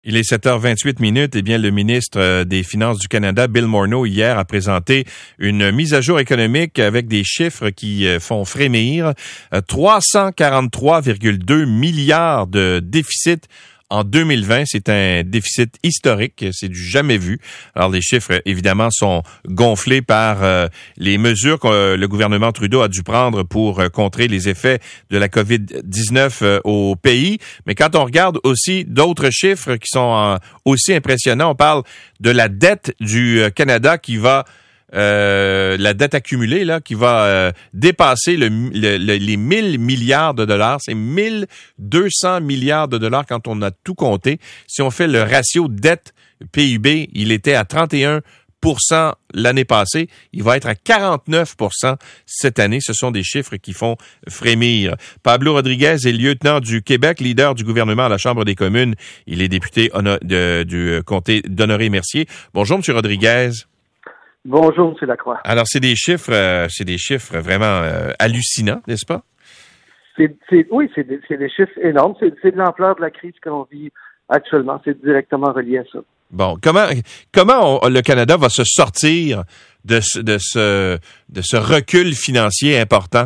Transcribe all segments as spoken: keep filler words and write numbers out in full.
Il est sept heures vingt-huit minutes. Eh bien, le ministre des Finances du Canada, Bill Morneau, hier, a présenté une mise à jour économique avec des chiffres qui font frémir. trois cent quarante-trois virgule deux milliards de déficit en deux mille vingt. C'est un déficit historique. C'est du jamais vu. Alors, les chiffres, évidemment, sont gonflés par euh, les mesures que le gouvernement Trudeau a dû prendre pour euh, contrer les effets de la covid dix-neuf euh, au pays. Mais quand on regarde aussi d'autres chiffres qui sont euh, aussi impressionnants, on parle de la dette du euh, Canada qui va Euh, la dette accumulée là qui va euh, dépasser le, le, le, les mille milliards de dollars. C'est mille deux cents milliards de dollars quand on a tout compté. Si on fait le ratio dette-P I B, il était à trente et un pour cent l'année passée. Il va être à quarante-neuf pour cent cette année. Ce sont des chiffres qui font frémir. Pablo Rodriguez est lieutenant du Québec, leader du gouvernement à la Chambre des communes. Il est député de, de, du comté d'Honoré-Mercier. Bonjour, M. Rodriguez. Bonjour, M. Lacroix. Alors, c'est des chiffres, euh, c'est des chiffres vraiment euh, hallucinants, n'est-ce pas? C'est, c'est, oui, c'est des, c'est des chiffres énormes. C'est, c'est de l'ampleur de la crise que l'on vit actuellement. C'est directement relié à ça. Bon, comment comment on, le Canada va se sortir de ce, de ce, de ce recul financier important?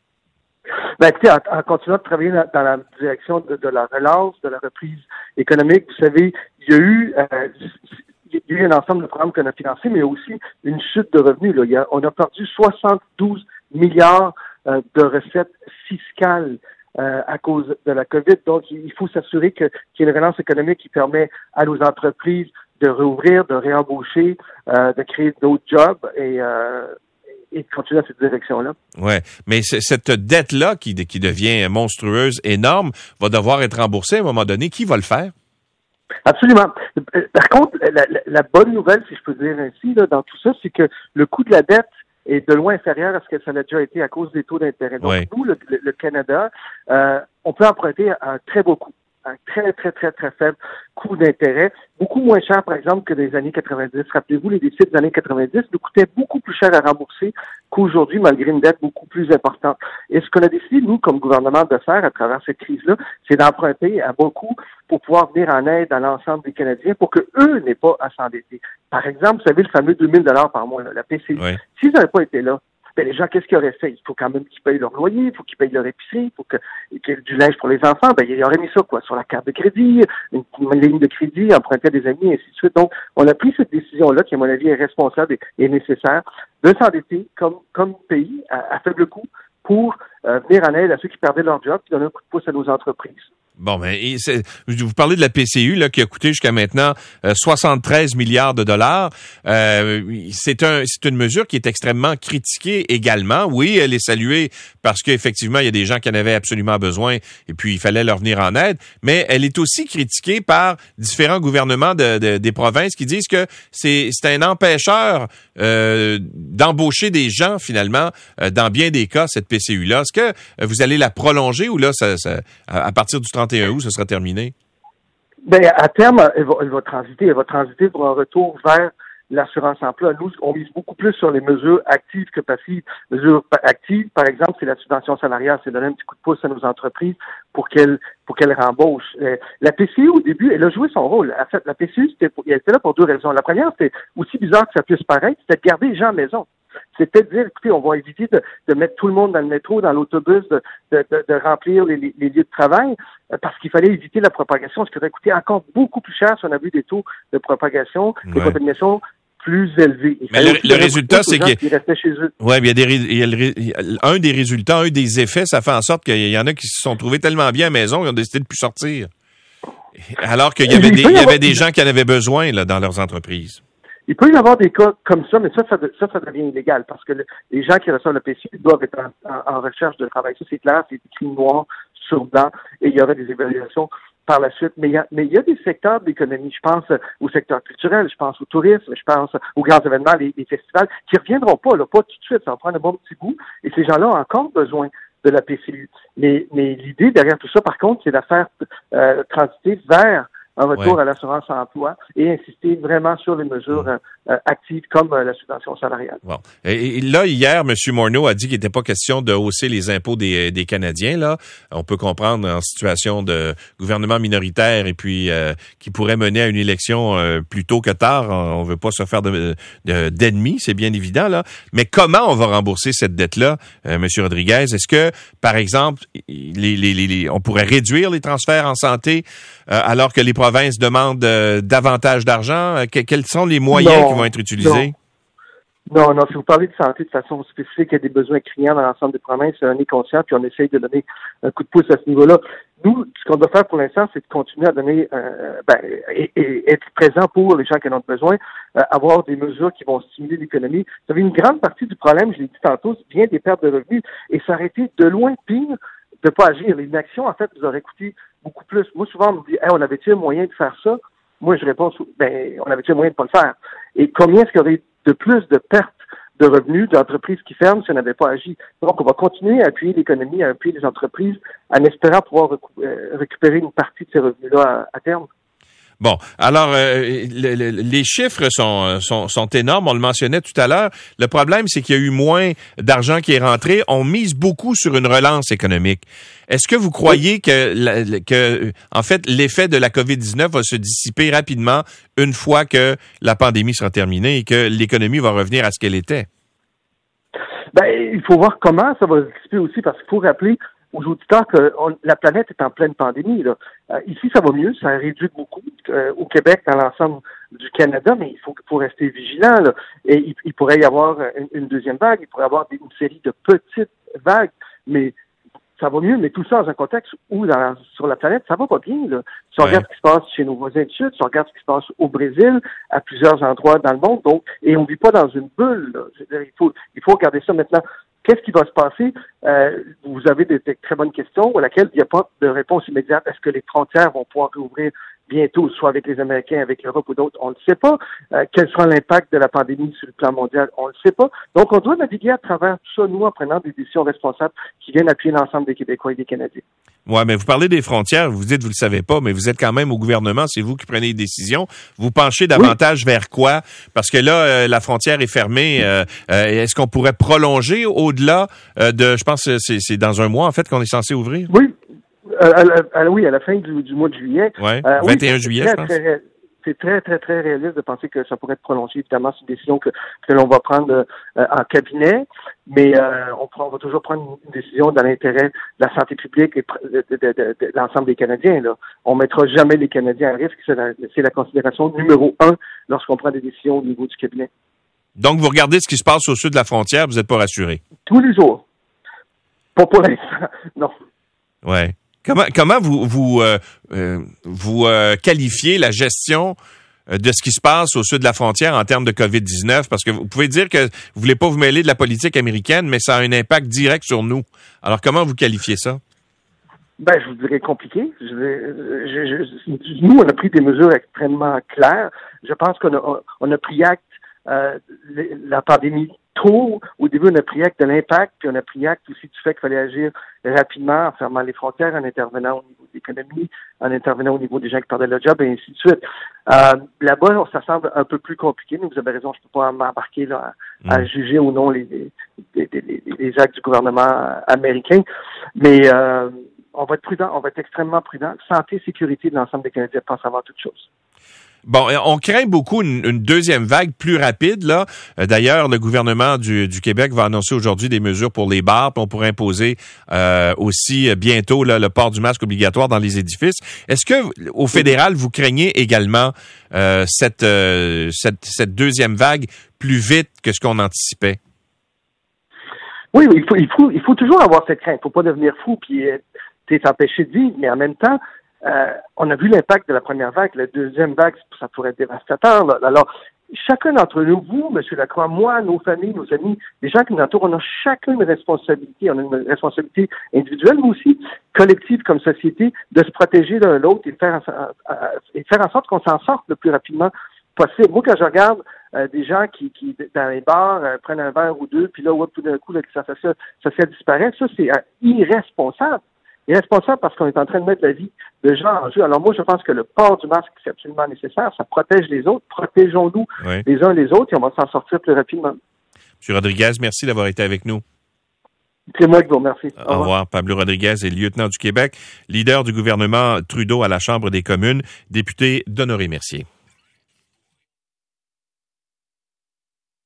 Ben, écoutez, en, en continuant de travailler dans, dans la direction de, de la relance, de la reprise économique, vous savez, il y a eu... Euh, Il y a eu un ensemble de programmes qu'on a financés, mais aussi une chute de revenus. Là. Il y a, on a perdu soixante-douze milliards euh, de recettes fiscales euh, à cause de la COVID. Donc, il faut s'assurer que, qu'il y ait une relance économique qui permet à nos entreprises de réouvrir, de réembaucher, euh, de créer d'autres jobs et, euh, et de continuer dans cette direction-là. Ouais, mais c- cette dette-là qui, qui devient monstrueuse, énorme, va devoir être remboursée à un moment donné. Qui va le faire? Absolument. Par contre, la, la, la bonne nouvelle, si je peux dire ainsi, là, dans tout ça, c'est que le coût de la dette est de loin inférieur à ce que ça a déjà été à cause des taux d'intérêt. Donc, ouais. nous, le, le, le Canada, euh, on peut emprunter à un très beau coût, un très, très, très, très faible coût d'intérêt, beaucoup moins cher, par exemple, que des années quatre-vingt-dix. Rappelez-vous, les déficits des années quatre-vingt-dix nous coûtaient beaucoup plus cher à rembourser qu'aujourd'hui, malgré une dette beaucoup plus importante. Et ce qu'on a décidé, nous, comme gouvernement, de faire à travers cette crise-là, c'est d'emprunter à beaucoup pour pouvoir venir en aide à l'ensemble des Canadiens pour que eux n'aient pas à s'endetter. Par exemple, vous savez, le fameux deux mille dollars par mois, là, la P C U. Ouais. S'ils n'avaient pas été là, ben, les gens, qu'est-ce qu'ils auraient fait? Il faut quand même qu'ils payent leur loyer, il faut qu'ils payent leur épicerie, il faut que, qu'il y ait du linge pour les enfants. Ben, ils auraient mis ça, quoi, sur la carte de crédit, une, une ligne de crédit, emprunter à des amis, et ainsi de suite. Donc, on a pris cette décision-là, qui, à mon avis, est responsable et, et nécessaire, de s'endetter comme, comme pays à, à faible coût pour euh, venir en aide à ceux qui perdaient leur job, puis donner un coup de pouce à nos entreprises. Bon, ben, et c'est, vous parlez de la P C U là qui a coûté jusqu'à maintenant euh, soixante-treize milliards de dollars. Euh, c'est un, c'est une mesure qui est extrêmement critiquée également. Oui, elle est saluée parce qu'effectivement il y a des gens qui en avaient absolument besoin et puis il fallait leur venir en aide. Mais elle est aussi critiquée par différents gouvernements de, de, des provinces qui disent que c'est, c'est un empêcheur euh, d'embaucher des gens finalement euh, dans bien des cas cette P C U là. Est-ce que euh, vous allez la prolonger ou là ça, ça à, à partir du trente et un août, ce sera terminé? Ben, à terme, elle va, elle va transiter. Elle va transiter pour un retour vers l'assurance-emploi. Nous, on mise beaucoup plus sur les mesures actives que passives. Mesures actives, par exemple, c'est la subvention salariale. C'est donner un petit coup de pouce à nos entreprises pour qu'elles, pour qu'elles rembauchent. Euh, la P C U, au début, elle a joué son rôle. En fait, la P C U, c'était, elle était là pour deux raisons. La première, c'était aussi bizarre que ça puisse paraître, c'était de garder les gens à la maison. C'était de dire, écoutez, on va éviter de, de mettre tout le monde dans le métro, dans l'autobus, de, de, de, de remplir les, les, les lieux de travail, parce qu'il fallait éviter la propagation, ce qui aurait coûté encore beaucoup plus cher si on avait eu des taux de propagation, de ouais. contamination plus élevés. Il mais le, le résultat, c'est qu'il restaient chez eux. Ouais, il y a des, il y a le, il y a un des résultats, un des effets, ça fait en sorte qu'il y en a qui se sont trouvés tellement bien à la maison qu'ils ont décidé de plus sortir. Alors qu'il y avait des, il y avait des gens qui en avaient besoin là dans leurs entreprises. Il peut y avoir des cas comme ça, mais ça, ça, ça, ça devient illégal parce que le, les gens qui reçoivent le P C U doivent être en, en, en recherche de travail. Ça, c'est clair, c'est écrit noir sur blanc et il y aurait des évaluations par la suite. Mais il y a, mais il y a des secteurs de l'économie. Je pense au secteur culturel, je pense au tourisme, je pense aux grands événements, les, les festivals, qui reviendront pas, là, pas tout de suite. Ça va prendre un bon petit bout et ces gens-là ont encore besoin de la P C U. Mais, mais l'idée derrière tout ça, par contre, c'est de la faire euh, transiter vers un retour ouais. à l'assurance emploi et insister vraiment sur les mesures euh, euh, actives comme euh, la subvention salariale. Bon. Et, et là, hier, M. Morneau a dit qu'il n'était pas question de hausser les impôts des, des Canadiens. Là, on peut comprendre en situation de gouvernement minoritaire et puis euh, qui pourrait mener à une élection euh, plus tôt que tard. On veut pas se faire de, de, d'ennemis, c'est bien évident. Là. Mais comment on va rembourser cette dette-là, euh, M. Rodriguez? Est-ce que, par exemple, les, les, les, les, on pourrait réduire les transferts en santé euh, alors que les provinces demandent euh, davantage d'argent? Que, quels sont les moyens Non, qui vont être utilisés? Non. Non, non, si vous parlez de santé de façon spécifique, il y a des besoins criants dans l'ensemble des provinces, on est conscient, puis on essaye de donner un coup de pouce à ce niveau-là. Nous, ce qu'on doit faire pour l'instant, c'est de continuer à donner, euh, ben, et, et être présent pour les gens qui en ont besoin, euh, avoir des mesures qui vont stimuler l'économie. Vous savez, une grande partie du problème, je l'ai dit tantôt, vient des pertes de revenus, et ça aurait été de loin pire de pas agir. L'inaction, en fait, vous aurait coûté beaucoup plus. Moi, souvent, on me dit, hey, on avait-il un moyen de faire ça? Moi, je réponds, ben, on avait-il un moyen de pas le faire? Et combien est-ce qu'il y aurait de plus de pertes de revenus d'entreprises qui ferment si on n'avait pas agi? Donc, on va continuer à appuyer l'économie, à appuyer les entreprises, en espérant pouvoir recou- euh, récupérer une partie de ces revenus-là à, à terme. Bon, alors euh, le, le, les chiffres sont, sont sont énormes, on le mentionnait tout à l'heure. Le problème, c'est qu'il y a eu moins d'argent qui est rentré. On mise beaucoup sur une relance économique. Est-ce que vous croyez que, la, que en fait, l'effet de la covid dix-neuf va se dissiper rapidement une fois que la pandémie sera terminée et que l'économie va revenir à ce qu'elle était? Ben, il faut voir comment ça va se dissiper aussi, parce qu'il faut rappeler aux auditeurs que on, la planète est en pleine pandémie. Là. Euh, ici, ça va mieux, ça a réduit beaucoup euh, au Québec, dans l'ensemble du Canada, mais il faut, faut rester vigilant. Là. Et il, il pourrait y avoir une, une deuxième vague, il pourrait y avoir des, une série de petites vagues, mais ça va mieux, mais tout ça dans un contexte où, dans, sur la planète, ça va pas bien. Là. Si on ouais. regarde ce qui se passe chez nos voisins du Sud, si on regarde ce qui se passe au Brésil, à plusieurs endroits dans le monde, donc, et on vit pas dans une bulle. Là. Il faut, il faut regarder ça maintenant. Qu'est-ce qui va se passer? Euh, vous avez des, des très bonnes questions à laquelle il n'y a pas de réponse immédiate. Est-ce que les frontières vont pouvoir rouvrir bientôt, soit avec les Américains, avec l'Europe ou d'autres? On ne le sait pas. Euh, quel sera l'impact de la pandémie sur le plan mondial? On ne le sait pas. Donc, on doit naviguer à travers tout ça, nous, en prenant des décisions responsables qui viennent appuyer l'ensemble des Québécois et des Canadiens. Ouais, mais vous parlez des frontières, vous dites vous le savez pas, mais vous êtes quand même au gouvernement, c'est vous qui prenez les décisions. Vous penchez davantage oui. vers quoi? Parce que là, euh, la frontière est fermée. Euh, euh, est-ce qu'on pourrait prolonger au-delà euh, de, je pense, que c'est, c'est dans un mois en fait qu'on est censé ouvrir? Oui, euh, à, à, oui, à la fin du, du mois de juillet. Ouais. Euh, vingt et un oui, juillet, très, je pense. Très, c'est très, très, très réaliste de penser que ça pourrait être prolongé. Évidemment, c'est une décision que, que l'on va prendre euh, en cabinet, mais euh, on, prend, on va toujours prendre une décision dans l'intérêt de la santé publique et de, de, de, de, de l'ensemble des Canadiens. Là. On mettra jamais les Canadiens à risque. C'est la, c'est la considération numéro un lorsqu'on prend des décisions au niveau du cabinet. Donc, vous regardez ce qui se passe au sud de la frontière, vous n'êtes pas rassuré? Tous les jours. Pas pour l'instant, non. Ouais. Comment comment vous vous euh, euh, vous euh, qualifiez la gestion de ce qui se passe au sud de la frontière en termes de covid dix-neuf? Parce que vous pouvez dire que vous voulez pas vous mêler de la politique américaine, mais ça a un impact direct sur nous. Alors, comment vous qualifiez ça? Ben, je vous dirais compliqué. Je, je, je, nous, on a pris des mesures extrêmement claires. Je pense qu'on a, on a pris acte euh, la pandémie tôt. Au début, on a pris acte de l'impact, puis on a pris acte aussi du fait qu'il fallait agir rapidement en fermant les frontières, en intervenant au niveau de l'économie, en intervenant au niveau des gens qui perdaient leur job, et ainsi de suite. Euh, là-bas, ça semble un peu plus compliqué, mais vous avez raison, je ne peux pas m'embarquer là, à, à mmh. juger ou non les, les, les, les, les actes du gouvernement américain. Mais euh, on va être prudent, on va être extrêmement prudent. Santé, sécurité de l'ensemble des Canadiens pensent avant toute chose. Bon, on craint beaucoup une, une deuxième vague plus rapide, là. D'ailleurs, le gouvernement du, du Québec va annoncer aujourd'hui des mesures pour les bars, puis on pourrait imposer euh, aussi bientôt là, le port du masque obligatoire dans les édifices. Est-ce que au fédéral, vous craignez également euh, cette, euh, cette, cette deuxième vague plus vite que ce qu'on anticipait? Oui, il faut, il faut, il faut toujours avoir cette crainte. Il ne faut pas devenir fou puis euh, t'empêcher de vivre, mais en même temps, Euh, on a vu l'impact de la première vague. La deuxième vague, ça pourrait être dévastateur. Là. Alors, chacun d'entre nous, vous, M. Lacroix, moi, nos familles, nos amis, les gens qui nous entourent, on a chacun une responsabilité. On a une responsabilité individuelle, mais aussi collective comme société, de se protéger l'un l'autre et faire, en, et faire en sorte qu'on s'en sorte le plus rapidement possible. Moi, quand je regarde euh, des gens qui, qui dans les bars, euh, prennent un verre ou deux, puis là, ouais, tout d'un coup, là, ça, ça, ça, ça, ça disparaît, ça, c'est euh, irresponsable. Irresponsable parce qu'on est en train de mettre la vie de gens en jeu. Alors moi, je pense que le port du masque, c'est absolument nécessaire. Ça protège les autres. Protégeons-nous oui. les uns les autres et on va s'en sortir plus rapidement. M. Rodriguez, merci d'avoir été avec nous. C'est moi qui vous remercie. Au, Au revoir. revoir. Pablo Rodriguez est lieutenant du Québec, leader du gouvernement Trudeau à la Chambre des communes, député d'Honoré Mercier.